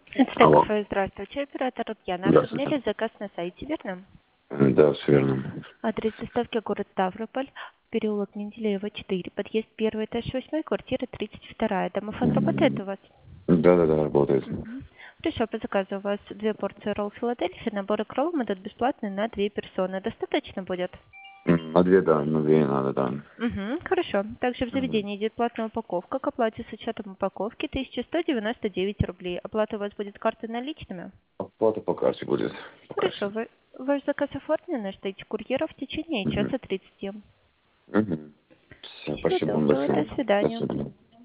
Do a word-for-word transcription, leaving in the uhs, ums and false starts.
Это Алло. кафе, здравствуйте, оператор Татьяна. Здравствуйте. Оформляли заказ на сайте, верно? М, Да, все верно. Адрес доставки город Ставрополь, переулок Менделеева, четыре, подъезд первый, этаж восемь, квартира тридцать два. Домофон работает М, у вас? Да, да, да, работает. Мгм. Хорошо, по заказу у вас две порции ролл Филадельфия, набор икролл идут бесплатный на две персоны. Достаточно будет? М, На две, да, на две не надо, да. Угу, хорошо. Также в Мгм. заведении идет платная упаковка. К оплате с учетом упаковки тысяча сто девяносто девять рублей. Оплата у вас будет картой наличными? Оплата по карте будет. По Хорошо, карте. вы, ваш заказ оформлен, ждите курьера в течение Угу. часа тридцати. Угу. Все, Всего спасибо вам доброго, до большое. До свидания. свидания.